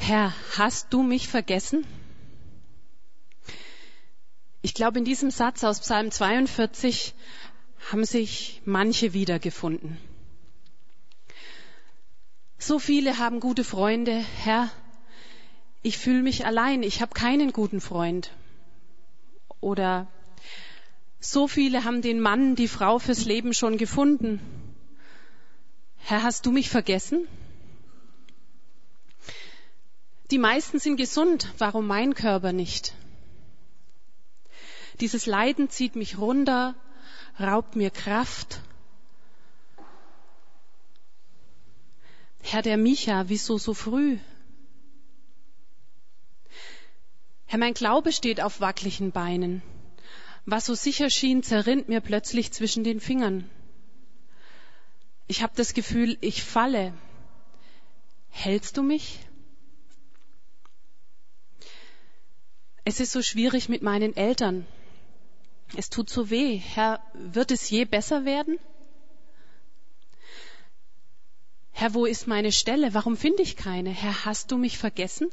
Herr, hast du mich vergessen? Ich glaube, in diesem Satz aus Psalm 42 haben sich manche wiedergefunden. So viele haben gute Freunde. Herr, ich fühle mich allein, ich habe keinen guten Freund. Oder so viele haben den Mann, die Frau fürs Leben schon gefunden. Herr, hast du mich vergessen? Die meisten sind gesund, warum mein Körper nicht? Dieses Leiden zieht mich runter, raubt mir Kraft. Herr, der Micha, wieso so früh? Herr, mein Glaube steht auf wackeligen Beinen. Was so sicher schien, zerrinnt mir plötzlich zwischen den Fingern. Ich habe das Gefühl, ich falle. Hältst du mich? Es ist so schwierig mit meinen Eltern. Es tut so weh. Herr, wird es je besser werden? Herr, wo ist meine Stelle? Warum finde ich keine? Herr, hast du mich vergessen?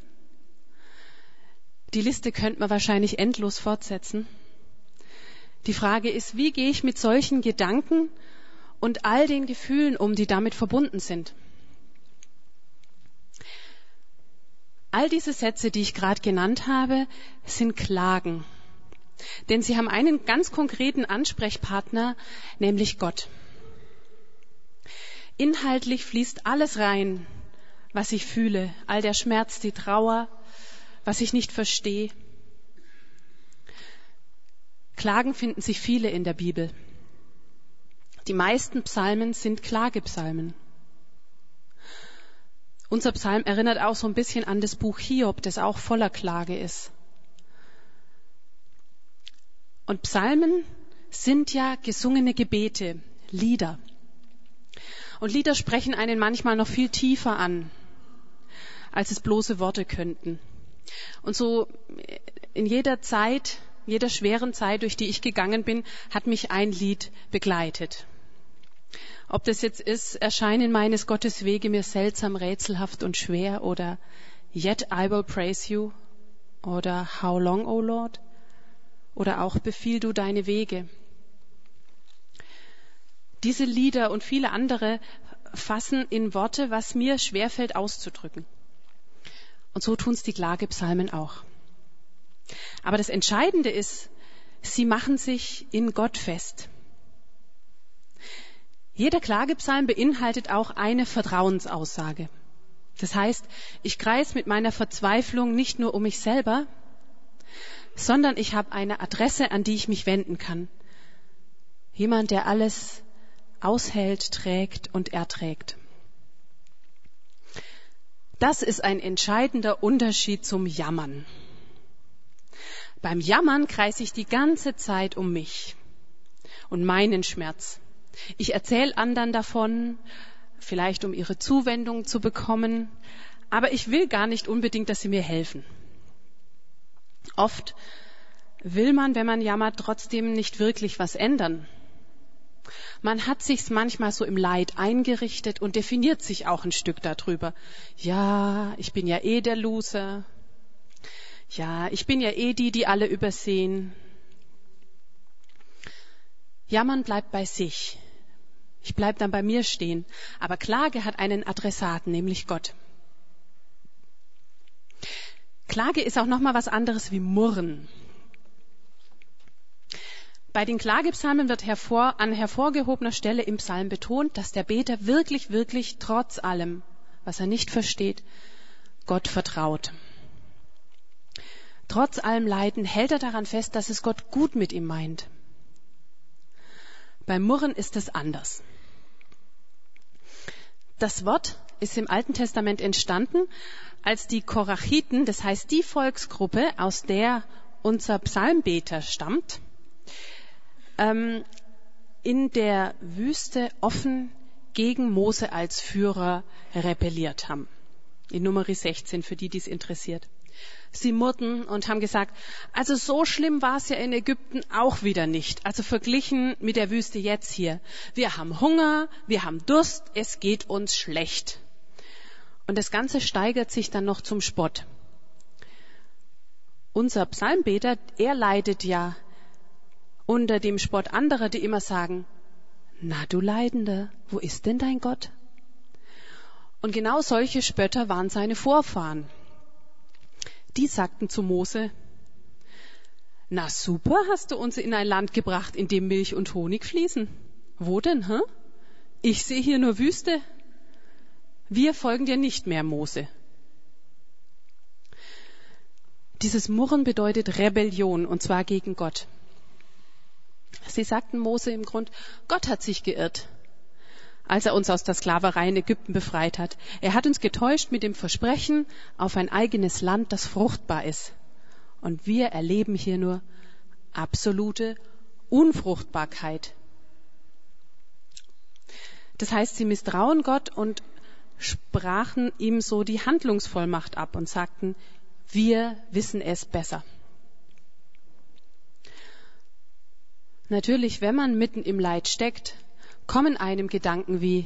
Die Liste könnte man wahrscheinlich endlos fortsetzen. Die Frage ist, wie gehe ich mit solchen Gedanken und all den Gefühlen um, die damit verbunden sind? All diese Sätze, die ich gerade genannt habe, sind Klagen. Denn sie haben einen ganz konkreten Ansprechpartner, nämlich Gott. Inhaltlich fließt alles rein, was ich fühle, all der Schmerz, die Trauer, was ich nicht verstehe. Klagen finden sich viele in der Bibel. Die meisten Psalmen sind Klagepsalmen. Unser Psalm erinnert auch so ein bisschen an das Buch Hiob, das auch voller Klage ist. Und Psalmen sind ja gesungene Gebete, Lieder. Und Lieder sprechen einen manchmal noch viel tiefer an, als es bloße Worte könnten. Und so in jeder Zeit, jeder schweren Zeit, durch die ich gegangen bin, hat mich ein Lied begleitet. Ob das jetzt ist, erscheinen meines Gottes Wege mir seltsam, rätselhaft und schwer, oder Yet I will praise you, oder How long, O Lord, oder auch Befiehl du deine Wege. Diese Lieder und viele andere fassen in Worte, was mir schwerfällt auszudrücken. Und so tun es die Klagepsalmen auch. Aber das Entscheidende ist, sie machen sich in Gott fest. Jeder Klagepsalm beinhaltet auch eine Vertrauensaussage. Das heißt, ich kreise mit meiner Verzweiflung nicht nur um mich selber, sondern ich habe eine Adresse, an die ich mich wenden kann. Jemand, der alles aushält, trägt und erträgt. Das ist ein entscheidender Unterschied zum Jammern. Beim Jammern kreise ich die ganze Zeit um mich und meinen Schmerz. Ich erzähle anderen davon, vielleicht um ihre Zuwendung zu bekommen, aber ich will gar nicht unbedingt, dass sie mir helfen. Oft will man, wenn man jammert, trotzdem nicht wirklich was ändern. Man hat sich's manchmal so im Leid eingerichtet und definiert sich auch ein Stück darüber. Ja, ich bin ja eh der Loser. Ja, ich bin ja eh die alle übersehen. Jammern bleibt bei sich. Ich bleib dann bei mir stehen. Aber Klage hat einen Adressaten, nämlich Gott. Klage ist auch nochmal was anderes wie Murren. Bei den Klagepsalmen wird an hervorgehobener Stelle im Psalm betont, dass der Beter wirklich, wirklich trotz allem, was er nicht versteht, Gott vertraut. Trotz allem Leiden hält er daran fest, dass es Gott gut mit ihm meint. Beim Murren ist es anders. Das Wort ist im Alten Testament entstanden, als die Korachiten, das heißt die Volksgruppe, aus der unser Psalmbeter stammt, in der Wüste offen gegen Mose als Führer rebelliert haben. In Numeri 16, für die es interessiert. Sie murrten und haben gesagt, also so schlimm war es ja in Ägypten auch wieder nicht. Also verglichen mit der Wüste jetzt hier. Wir haben Hunger, wir haben Durst, es geht uns schlecht. Und das Ganze steigert sich dann noch zum Spott. Unser Psalmbeter, er leidet ja unter dem Spott anderer, die immer sagen, na du Leidender, wo ist denn dein Gott? Und genau solche Spötter waren seine Vorfahren. Die sagten zu Mose, na super, hast du uns in ein Land gebracht, in dem Milch und Honig fließen. Wo denn, hä? Ich sehe hier nur Wüste. Wir folgen dir nicht mehr, Mose. Dieses Murren bedeutet Rebellion, und zwar gegen Gott. Sie sagten Mose im Grund, Gott hat sich geirrt, als er uns aus der Sklaverei in Ägypten befreit hat. Er hat uns getäuscht mit dem Versprechen auf ein eigenes Land, das fruchtbar ist. Und wir erleben hier nur absolute Unfruchtbarkeit. Das heißt, sie misstrauen Gott und sprachen ihm so die Handlungsvollmacht ab und sagten, wir wissen es besser. Natürlich, wenn man mitten im Leid steckt, kommen einem Gedanken wie,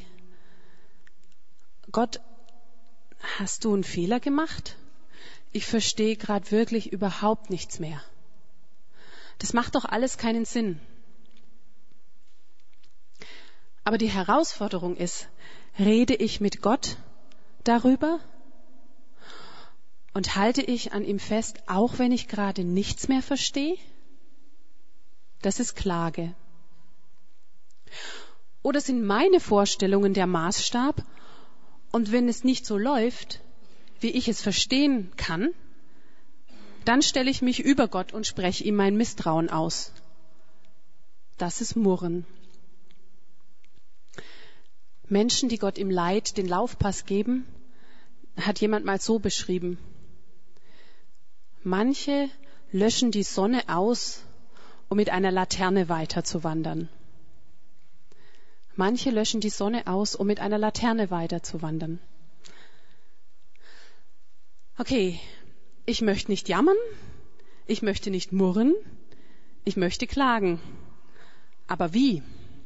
Gott, hast du einen Fehler gemacht? Ich verstehe gerade wirklich überhaupt nichts mehr. Das macht doch alles keinen Sinn. Aber die Herausforderung ist, rede ich mit Gott darüber und halte ich an ihm fest, auch wenn ich gerade nichts mehr verstehe? Das ist Klage. Oder sind meine Vorstellungen der Maßstab und wenn es nicht so läuft, wie ich es verstehen kann, dann stelle ich mich über Gott und spreche ihm mein Misstrauen aus. Das ist Murren. Menschen, die Gott im Leid den Laufpass geben, hat jemand mal so beschrieben. Manche löschen die Sonne aus, um mit einer Laterne weiterzuwandern. Manche löschen die Sonne aus, um mit einer Laterne weiterzuwandern. Okay, ich möchte nicht jammern, ich möchte nicht murren, ich möchte klagen. Aber wie?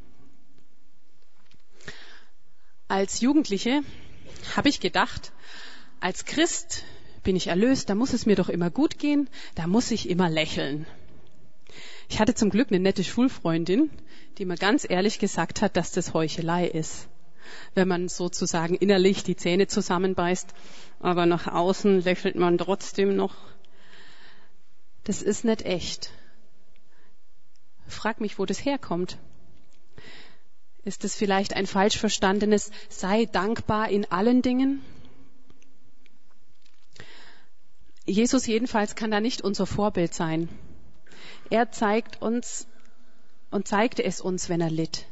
Als Jugendliche habe ich gedacht, als Christ bin ich erlöst, da muss es mir doch immer gut gehen, da muss ich immer lächeln. Ich hatte zum Glück eine nette Schulfreundin, die mir ganz ehrlich gesagt hat, dass das Heuchelei ist. Wenn man sozusagen innerlich die Zähne zusammenbeißt, aber nach außen lächelt man trotzdem noch. Das ist nicht echt. Frag mich, wo das herkommt. Ist es vielleicht ein falsch verstandenes, sei dankbar in allen Dingen? Jesus jedenfalls kann da nicht unser Vorbild sein. Er zeigt uns und zeigte es uns, wenn er litt.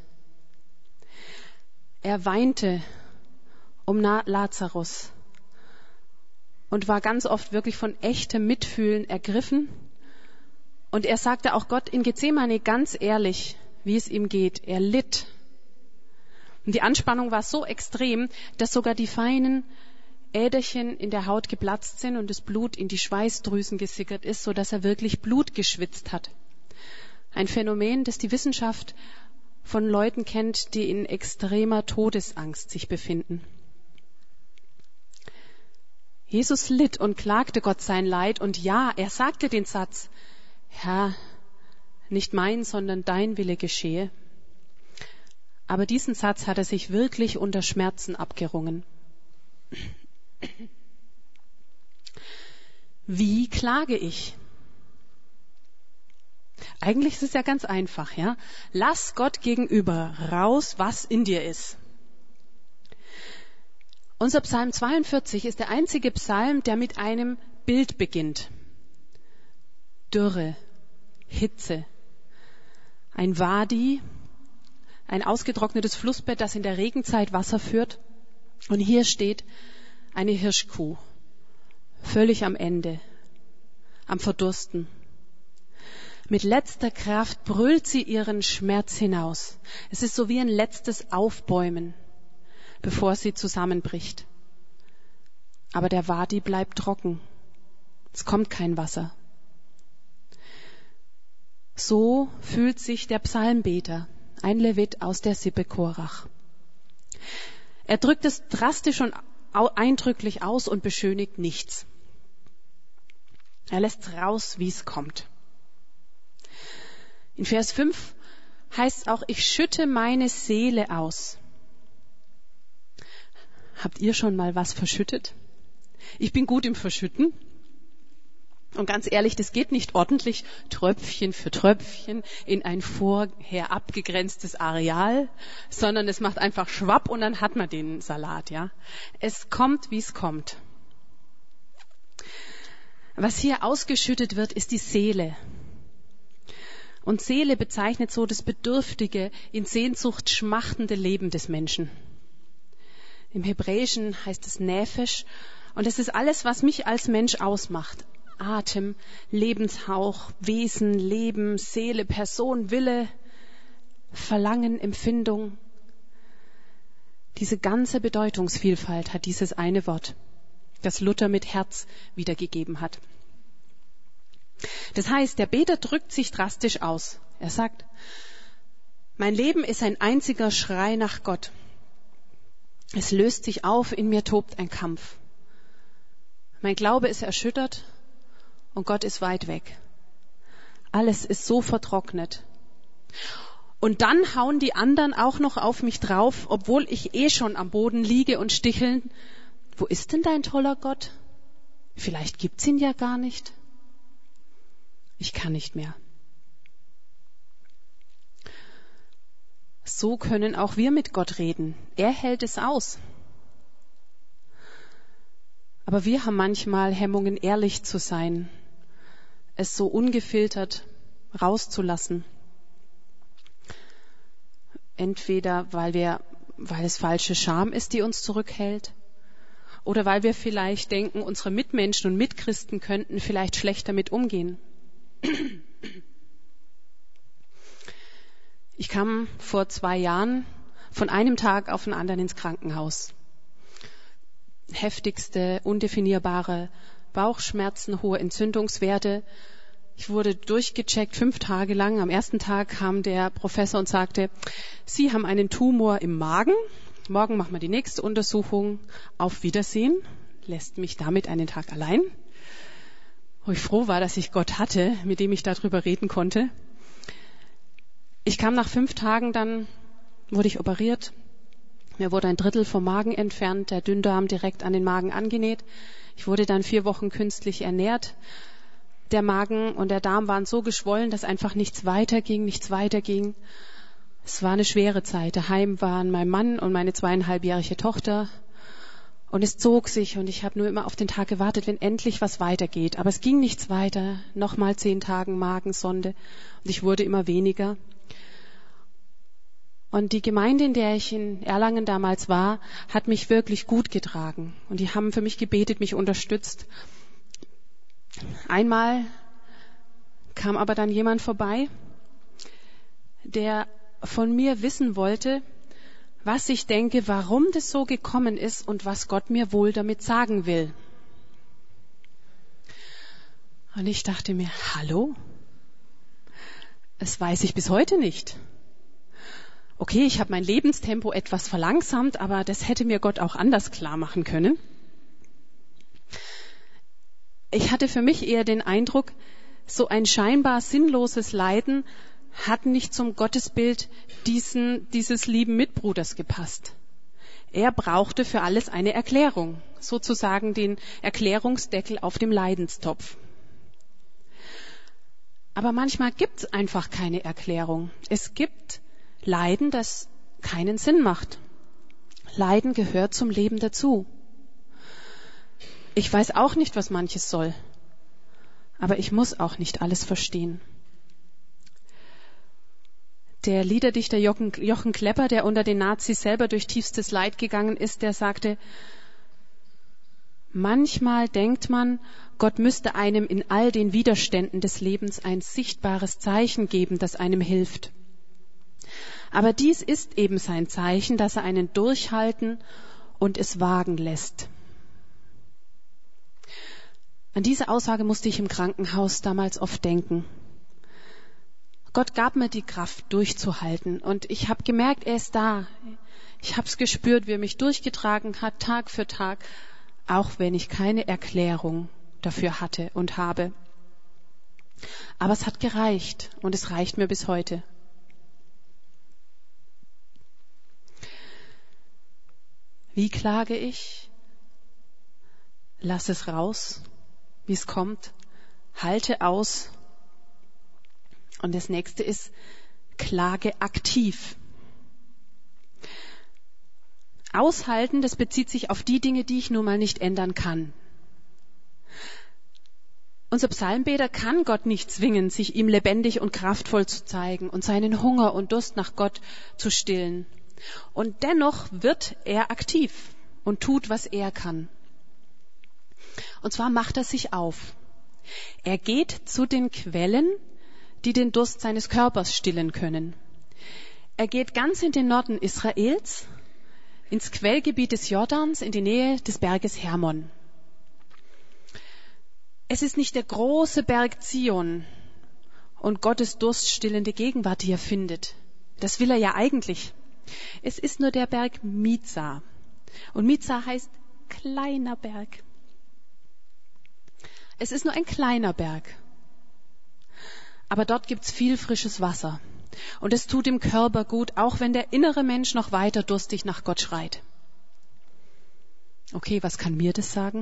Er weinte um Lazarus und war ganz oft wirklich von echtem Mitfühlen ergriffen. Und er sagte auch Gott in Gethsemane ganz ehrlich, wie es ihm geht. Er litt. Und die Anspannung war so extrem, dass sogar die feinen Äderchen in der Haut geplatzt sind und das Blut in die Schweißdrüsen gesickert ist, sodass er wirklich Blut geschwitzt hat. Ein Phänomen, das die Wissenschaft von Leuten kennt, die in extremer Todesangst sich befinden. Jesus litt und klagte Gott sein Leid und ja, er sagte den Satz, Herr, nicht mein, sondern dein Wille geschehe. Aber diesen Satz hat er sich wirklich unter Schmerzen abgerungen. Wie klage ich? Eigentlich ist es ja ganz einfach, ja. Lass Gott gegenüber raus, was in dir ist. Unser Psalm 42 ist der einzige Psalm, der mit einem Bild beginnt. Dürre, Hitze, ein Wadi, ein ausgetrocknetes Flussbett, das in der Regenzeit Wasser führt. Und hier steht eine Hirschkuh, völlig am Ende, am Verdursten. Mit letzter Kraft brüllt sie ihren Schmerz hinaus. Es ist so wie ein letztes Aufbäumen, bevor sie zusammenbricht. Aber der Wadi bleibt trocken. Es kommt kein Wasser. So fühlt sich der Psalmbeter, ein Levit aus der Sippe Korach. Er drückt es drastisch und eindrücklich aus und beschönigt nichts. Er lässt raus, wie es kommt. In Vers 5 heißt es auch, ich schütte meine Seele aus. Habt ihr schon mal was verschüttet? Ich bin gut im Verschütten. Und ganz ehrlich, das geht nicht ordentlich, Tröpfchen für Tröpfchen in ein vorher abgegrenztes Areal, sondern es macht einfach schwapp und dann hat man den Salat, ja. Es kommt, wie es kommt. Was hier ausgeschüttet wird, ist die Seele. Und Seele bezeichnet so das bedürftige, in Sehnsucht schmachtende Leben des Menschen. Im Hebräischen heißt es Nephesh und es ist alles, was mich als Mensch ausmacht. Atem, Lebenshauch, Wesen, Leben, Seele, Person, Wille, Verlangen, Empfindung. Diese ganze Bedeutungsvielfalt hat dieses eine Wort, das Luther mit Herz wiedergegeben hat. Das heißt, der Beter drückt sich drastisch aus. Er sagt, mein Leben ist ein einziger Schrei nach Gott. Es löst sich auf, in mir tobt ein Kampf. Mein Glaube ist erschüttert und Gott ist weit weg. Alles ist so vertrocknet. Und dann hauen die anderen auch noch auf mich drauf, obwohl ich schon am Boden liege und sticheln. Wo ist denn dein toller Gott? Vielleicht gibt's ihn ja gar nicht. Ich kann nicht mehr. So können auch wir mit Gott reden. Er hält es aus. Aber wir haben manchmal Hemmungen, ehrlich zu sein, es so ungefiltert rauszulassen. Entweder weil es falsche Scham ist, die uns zurückhält, oder weil wir vielleicht denken, unsere Mitmenschen und Mitchristen könnten vielleicht schlecht damit umgehen. Ich kam vor 2 Jahren von einem Tag auf den anderen ins Krankenhaus. Heftigste, undefinierbare Bauchschmerzen, hohe Entzündungswerte. Ich wurde durchgecheckt 5 Tage lang. Am ersten Tag kam der Professor und sagte, Sie haben einen Tumor im Magen. Morgen machen wir die nächste Untersuchung. Auf Wiedersehen. Lässt mich damit einen Tag allein. Wo ich froh war, dass ich Gott hatte, mit dem ich darüber reden konnte. Ich kam nach 5 Tagen, dann wurde ich operiert. Mir wurde ein Drittel vom Magen entfernt, der Dünndarm direkt an den Magen angenäht. Ich wurde dann 4 Wochen künstlich ernährt. Der Magen und der Darm waren so geschwollen, dass einfach nichts weiterging. Es war eine schwere Zeit. Daheim waren mein Mann und meine 2,5-jährige Tochter. Und es zog sich und ich habe nur immer auf den Tag gewartet, wenn endlich was weitergeht. Aber es ging nichts weiter. Nochmal 10 Tagen Magensonde und ich wurde immer weniger. Und die Gemeinde, in der ich in Erlangen damals war, hat mich wirklich gut getragen. Und die haben für mich gebetet, mich unterstützt. Einmal kam aber dann jemand vorbei, der von mir wissen wollte, was ich denke, warum das so gekommen ist und was Gott mir wohl damit sagen will. Und ich dachte mir, hallo? Das weiß ich bis heute nicht. Okay, ich habe mein Lebenstempo etwas verlangsamt, aber das hätte mir Gott auch anders klar machen können. Ich hatte für mich eher den Eindruck, so ein scheinbar sinnloses Leiden hat nicht zum Gottesbild dieses lieben Mitbruders gepasst. Er brauchte für alles eine Erklärung, sozusagen den Erklärungsdeckel auf dem Leidenstopf. Aber manchmal gibt es einfach keine Erklärung. Es gibt Leiden, das keinen Sinn macht. Leiden gehört zum Leben dazu. Ich weiß auch nicht, was manches soll, aber ich muss auch nicht alles verstehen. Der Liederdichter Jochen Klepper, der unter den Nazis selber durch tiefstes Leid gegangen ist, der sagte, manchmal denkt man, Gott müsste einem in all den Widerständen des Lebens ein sichtbares Zeichen geben, das einem hilft. Aber dies ist eben sein Zeichen, dass er einen durchhalten und es wagen lässt. An diese Aussage musste ich im Krankenhaus damals oft denken. Gott gab mir die Kraft, durchzuhalten. Und ich habe gemerkt, er ist da. Ich habe es gespürt, wie er mich durchgetragen hat, Tag für Tag, auch wenn ich keine Erklärung dafür hatte und habe. Aber es hat gereicht und es reicht mir bis heute. Wie klage ich? Lass es raus, wie es kommt. Halte aus. Und das nächste ist, klage aktiv. Aushalten, das bezieht sich auf die Dinge, die ich nun mal nicht ändern kann. Unser Psalmbeter kann Gott nicht zwingen, sich ihm lebendig und kraftvoll zu zeigen und seinen Hunger und Durst nach Gott zu stillen. Und dennoch wird er aktiv und tut, was er kann. Und zwar macht er sich auf. Er geht zu den Quellen, die den Durst seines Körpers stillen können. Er geht ganz in den Norden Israels, ins Quellgebiet des Jordans, in die Nähe des Berges Hermon. Es ist nicht der große Berg Zion und Gottes durststillende Gegenwart, die er findet. Das will er ja eigentlich. Es ist nur der Berg Mizar. Und Mizar heißt kleiner Berg. Es ist nur ein kleiner Berg. Aber dort gibt's viel frisches Wasser. Und es tut dem Körper gut, auch wenn der innere Mensch noch weiter durstig nach Gott schreit. Okay, was kann mir das sagen?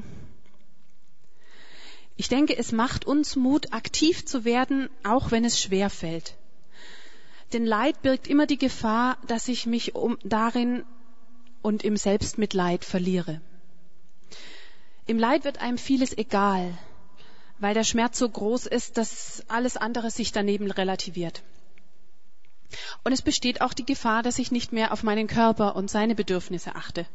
Ich denke, es macht uns Mut, aktiv zu werden, auch wenn es schwer fällt. Denn Leid birgt immer die Gefahr, dass ich mich darin und im Selbstmitleid verliere. Im Leid wird einem vieles egal, weil der Schmerz so groß ist, dass alles andere sich daneben relativiert. Und es besteht auch die Gefahr, dass ich nicht mehr auf meinen Körper und seine Bedürfnisse achte.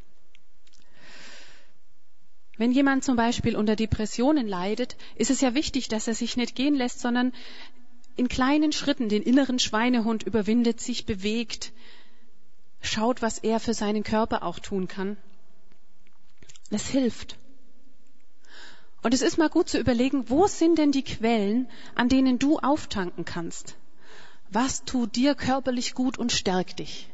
Wenn jemand zum Beispiel unter Depressionen leidet, ist es ja wichtig, dass er sich nicht gehen lässt, sondern in kleinen Schritten den inneren Schweinehund überwindet, sich bewegt, schaut, was er für seinen Körper auch tun kann. Das hilft. Und es ist mal gut zu überlegen, wo sind denn die Quellen, an denen du auftanken kannst? Was tut dir körperlich gut und stärkt dich?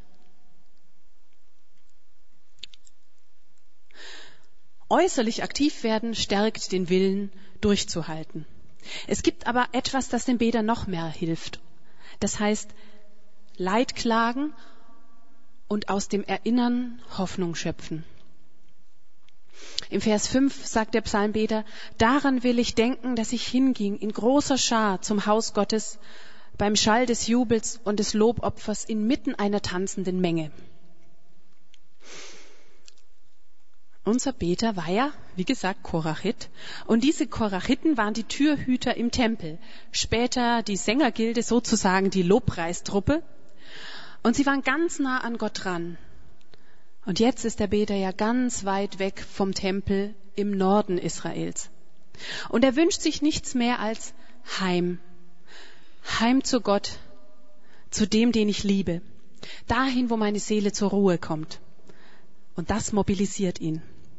Äußerlich aktiv werden stärkt den Willen, durchzuhalten. Es gibt aber etwas, das dem Beter noch mehr hilft. Das heißt, Leid klagen und aus dem Erinnern Hoffnung schöpfen. Im Vers 5 sagt der Psalmbeter, daran will ich denken, dass ich hinging in großer Schar zum Haus Gottes, beim Schall des Jubels und des Lobopfers inmitten einer tanzenden Menge. Unser Beter war ja, wie gesagt, Korachit. Und diese Korachiten waren die Türhüter im Tempel. Später die Sängergilde, sozusagen die Lobpreistruppe. Und sie waren ganz nah an Gott dran. Und jetzt ist der Beter ja ganz weit weg vom Tempel im Norden Israels. Und er wünscht sich nichts mehr als Heim. Heim zu Gott, zu dem, den ich liebe. Dahin, wo meine Seele zur Ruhe kommt. Und das mobilisiert ihn.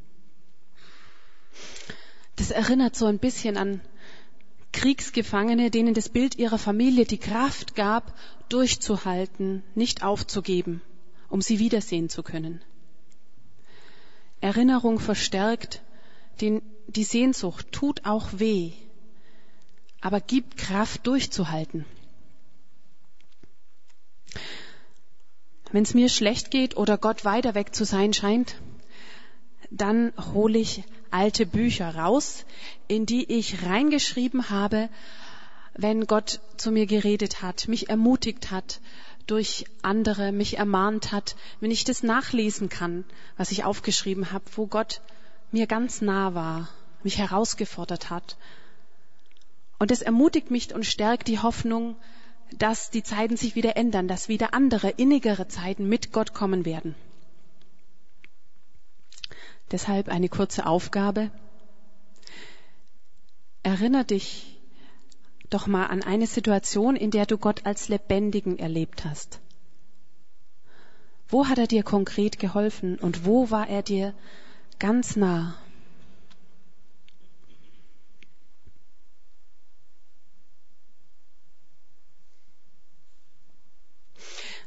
Das erinnert so ein bisschen an Kriegsgefangene, denen das Bild ihrer Familie die Kraft gab, durchzuhalten, nicht aufzugeben, um sie wiedersehen zu können. Erinnerung verstärkt die Sehnsucht, tut auch weh, aber gibt Kraft, durchzuhalten. Wenn es mir schlecht geht oder Gott weiter weg zu sein scheint, dann hole ich alte Bücher raus, in die ich reingeschrieben habe, wenn Gott zu mir geredet hat, mich ermutigt hat, durch andere mich ermahnt hat, wenn ich das nachlesen kann, was ich aufgeschrieben habe, wo Gott mir ganz nah war, mich herausgefordert hat. Und es ermutigt mich und stärkt die Hoffnung, dass die Zeiten sich wieder ändern, dass wieder andere, innigere Zeiten mit Gott kommen werden. Deshalb eine kurze Aufgabe. Erinnere dich doch mal an eine Situation, in der du Gott als Lebendigen erlebt hast. Wo hat er dir konkret geholfen und wo war er dir ganz nah?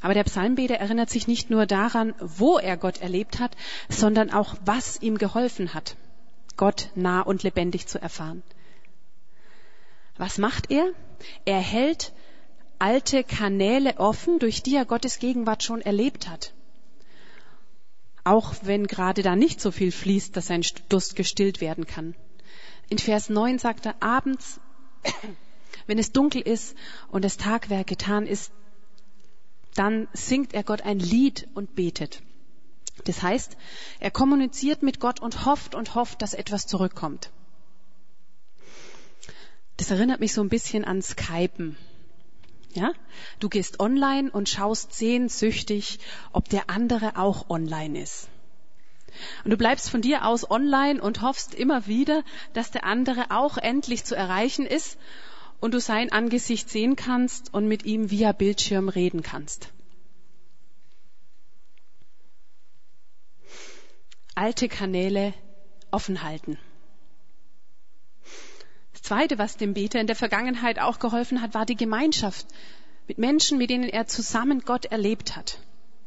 Aber der Psalmbeter erinnert sich nicht nur daran, wo er Gott erlebt hat, sondern auch, was ihm geholfen hat, Gott nah und lebendig zu erfahren. Was macht er? Er hält alte Kanäle offen, durch die er Gottes Gegenwart schon erlebt hat. Auch wenn gerade da nicht so viel fließt, dass sein Durst gestillt werden kann. In Vers 9 sagt er, abends, wenn es dunkel ist und das Tagwerk getan ist, dann singt er Gott ein Lied und betet. Das heißt, er kommuniziert mit Gott und hofft, dass etwas zurückkommt. Das erinnert mich so ein bisschen an Skypen. Ja? Du gehst online und schaust sehnsüchtig, ob der andere auch online ist. Und du bleibst von dir aus online und hoffst immer wieder, dass der andere auch endlich zu erreichen ist und du sein Angesicht sehen kannst und mit ihm via Bildschirm reden kannst. Alte Kanäle offen halten. Das Zweite, was dem Beter in der Vergangenheit auch geholfen hat, war die Gemeinschaft mit Menschen, mit denen er zusammen Gott erlebt hat.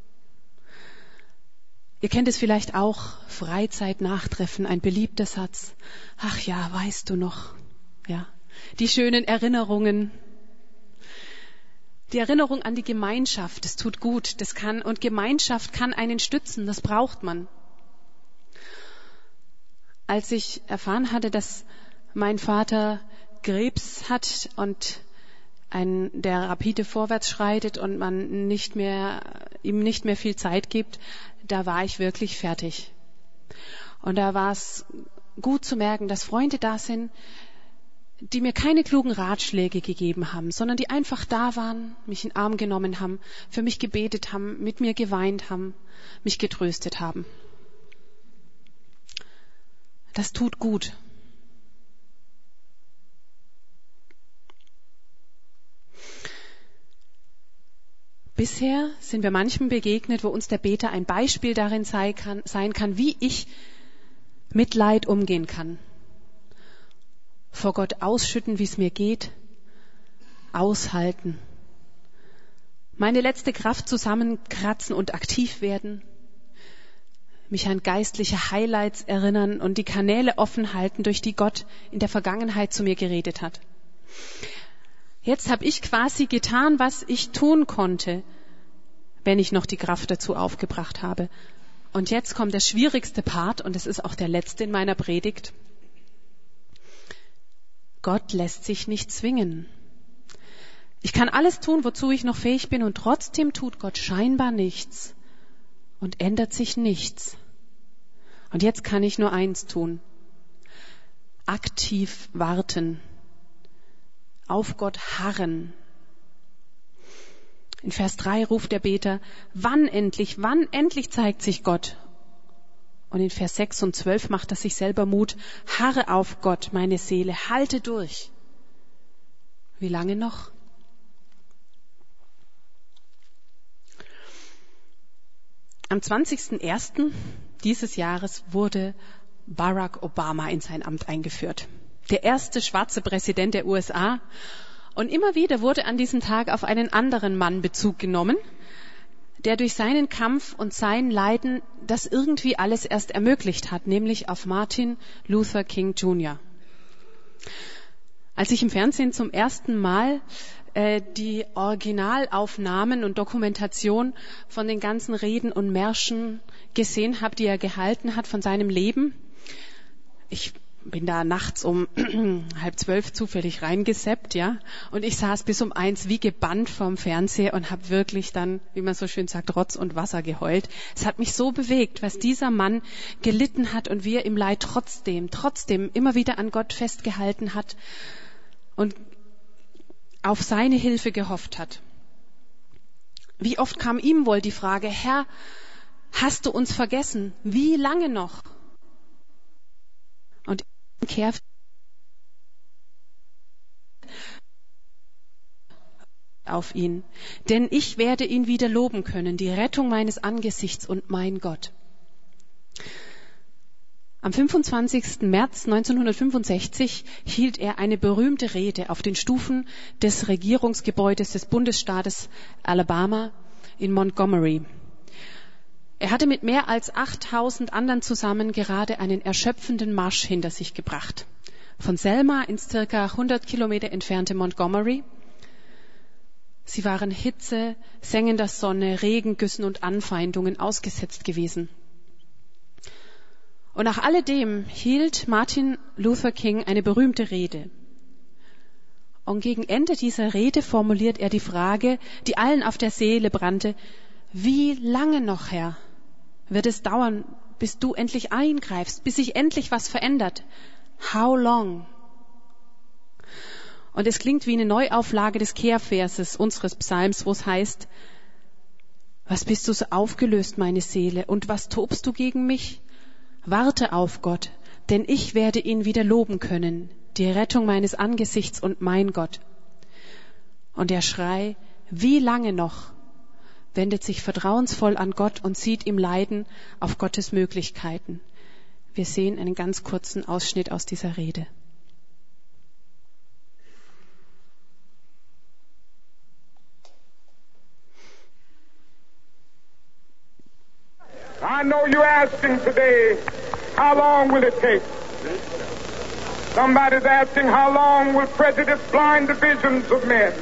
Ihr kennt es vielleicht auch, Freizeit-Nachtreffen, ein beliebter Satz. Ach ja, weißt du noch, ja, die schönen Erinnerungen. Die Erinnerung an die Gemeinschaft, das tut gut, und Gemeinschaft kann einen stützen, das braucht man. Als ich erfahren hatte, dass mein Vater Krebs hat und der rapide vorwärts schreitet und man ihm nicht mehr viel Zeit gibt, da war ich wirklich fertig. Und da war es gut zu merken, dass Freunde da sind, die mir keine klugen Ratschläge gegeben haben, sondern die einfach da waren, mich in den Arm genommen haben, für mich gebetet haben, mit mir geweint haben, mich getröstet haben. Das tut gut. Bisher sind wir manchem begegnet, wo uns der Beter ein Beispiel darin sein kann, wie ich mit Leid umgehen kann. Vor Gott ausschütten, wie es mir geht, aushalten. Meine letzte Kraft zusammenkratzen und aktiv werden. Mich an geistliche Highlights erinnern und die Kanäle offen halten, durch die Gott in der Vergangenheit zu mir geredet hat. Jetzt habe ich quasi getan, was ich tun konnte, wenn ich noch die Kraft dazu aufgebracht habe. Und jetzt kommt der schwierigste Part, und es ist auch der letzte in meiner Predigt. Gott lässt sich nicht zwingen. Ich kann alles tun, wozu ich noch fähig bin, und trotzdem tut Gott scheinbar nichts und ändert sich nichts. Und jetzt kann ich nur eins tun. Aktiv warten. Auf Gott harren. In Vers 3 ruft der Beter, wann endlich zeigt sich Gott? Und in Vers 6 und 12 macht er sich selber Mut, harre auf Gott, meine Seele, halte durch. Wie lange noch? Am 20.01. dieses Jahres wurde Barack Obama in sein Amt eingeführt. Der erste schwarze Präsident der USA. Und immer wieder wurde an diesem Tag auf einen anderen Mann Bezug genommen, der durch seinen Kampf und sein Leiden das irgendwie alles erst ermöglicht hat, nämlich auf Martin Luther King Jr. Als ich im Fernsehen zum ersten Mal die Originalaufnahmen und Dokumentation von den ganzen Reden und Märschen gesehen habe, die er gehalten hat von seinem Leben, ich bin da nachts um 11:30 zufällig reingesappt, ja, und ich saß bis um 1 wie gebannt vorm Fernseher und habe wirklich dann, wie man so schön sagt, Rotz und Wasser geheult. Es hat mich so bewegt, was dieser Mann gelitten hat und wie er im Leid trotzdem immer wieder an Gott festgehalten hat und auf seine Hilfe gehofft hat. Wie oft kam ihm wohl die Frage, Herr, hast du uns vergessen? Wie lange noch? Und Kehr auf ihn, denn ich werde ihn wieder loben können, die Rettung meines Angesichts und mein Gott. Am 25. März 1965 hielt er eine berühmte Rede auf den Stufen des Regierungsgebäudes des Bundesstaates Alabama in Montgomery. Er hatte mit mehr als 8000 anderen zusammen gerade einen erschöpfenden Marsch hinter sich gebracht. Von Selma ins circa 100 Kilometer entfernte Montgomery. Sie waren Hitze, sengender Sonne, Regengüssen und Anfeindungen ausgesetzt gewesen. Und nach alledem hielt Martin Luther King eine berühmte Rede. Und gegen Ende dieser Rede formuliert er die Frage, die allen auf der Seele brannte: Wie lange noch, Herr, wird es dauern, bis du endlich eingreifst, bis sich endlich was verändert? How long? Und es klingt wie eine Neuauflage des Kehrverses unseres Psalms, wo es heißt: Was bist du so aufgelöst, meine Seele, und was tobst du gegen mich? Warte auf Gott, denn ich werde ihn wieder loben können, die Rettung meines Angesichts und mein Gott. Und der Schrei: Wie lange noch? Wendet sich vertrauensvoll an Gott und sieht im Leiden auf Gottes Möglichkeiten. Wir sehen einen ganz kurzen Ausschnitt aus dieser Rede. I know you're asking today, how long will it take? Somebody's asking, how long will prejudice blind the visions of men?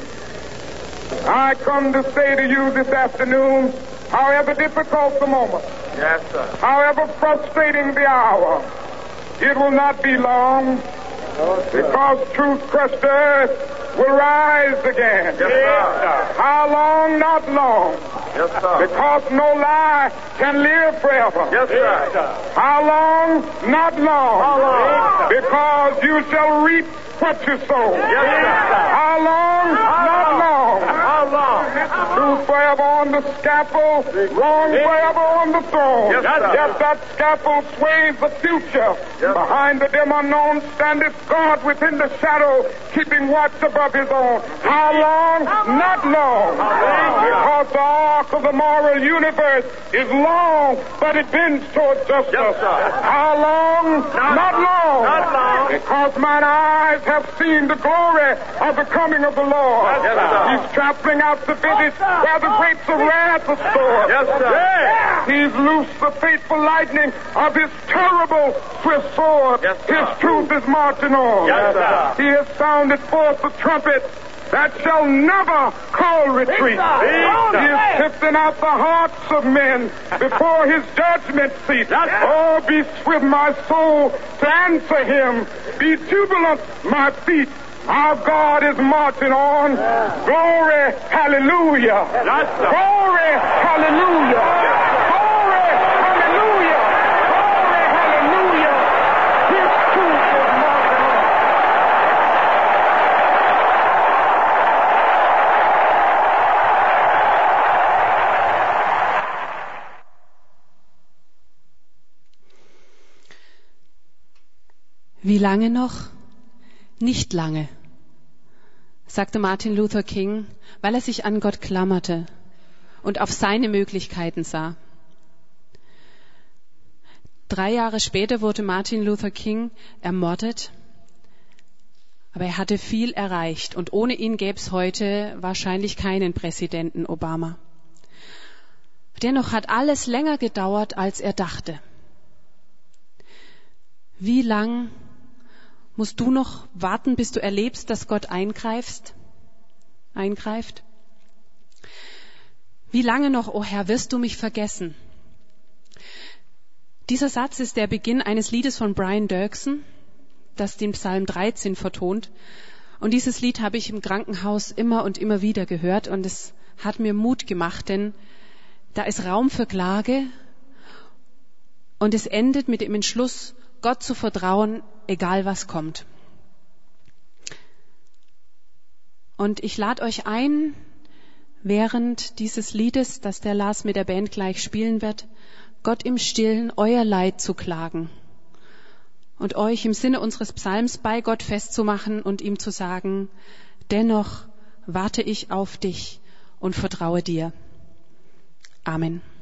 I come to say to you this afternoon, however difficult the moment, Yes, sir. however frustrating the hour, it will not be long, because truth crushed earth will rise again. Yes, sir. How long? Not long. Yes, sir. Because no lie can live forever. Yes, sir. How long? Not long. How long? Because you shall reap what you sow. Yes, sir. How long? Not long. How long? Truth forever on the scaffold, wrong forever on the throne. Yes, sir. Yet that scaffold sways the future. Yes. Behind the dim unknown standeth God within the shadow, keeping watch above his own. How long? Not long. Because the arc of the moral universe is long, but it bends towards justice. Yes, sir. How long? Not long. Not long. Because mine eyes have seen the glory of the coming of the Lord. Yes, sir. He's trampling out the village where the grapes of wrath are stored. Yes, sir. He's loosed the fateful lightning of his terrible swift sword. Yes, sir. His truth is marching on. Yes, sir. He has sounded forth the trumpet that shall never call retreat. He is sifting out the hearts of men before his judgment seat. Oh, be swift, my soul, to answer him. Be jubilant, my feet. Our God is marching on. Glory, hallelujah. Glory, hallelujah. Glory, hallelujah. Glory, hallelujah. His truth is marching on. Wie lange noch? Nicht lange, sagte Martin Luther King, weil er sich an Gott klammerte und auf seine Möglichkeiten sah. 3 Jahre später wurde Martin Luther King ermordet, aber er hatte viel erreicht und ohne ihn gäbe es heute wahrscheinlich keinen Präsidenten Obama. Dennoch hat alles länger gedauert, als er dachte. Wie lang musst du noch warten, bis du erlebst, dass Gott eingreift? Wie lange noch, o Herr, wirst du mich vergessen? Dieser Satz ist der Beginn eines Liedes von Brian Doerksen, das den Psalm 13 vertont. Und dieses Lied habe ich im Krankenhaus immer und immer wieder gehört und es hat mir Mut gemacht, denn da ist Raum für Klage und es endet mit dem Entschluss, Gott zu vertrauen, egal was kommt. Und ich lade euch ein, während dieses Liedes, das der Lars mit der Band gleich spielen wird, Gott im Stillen euer Leid zu klagen und euch im Sinne unseres Psalms bei Gott festzumachen und ihm zu sagen, dennoch warte ich auf dich und vertraue dir. Amen.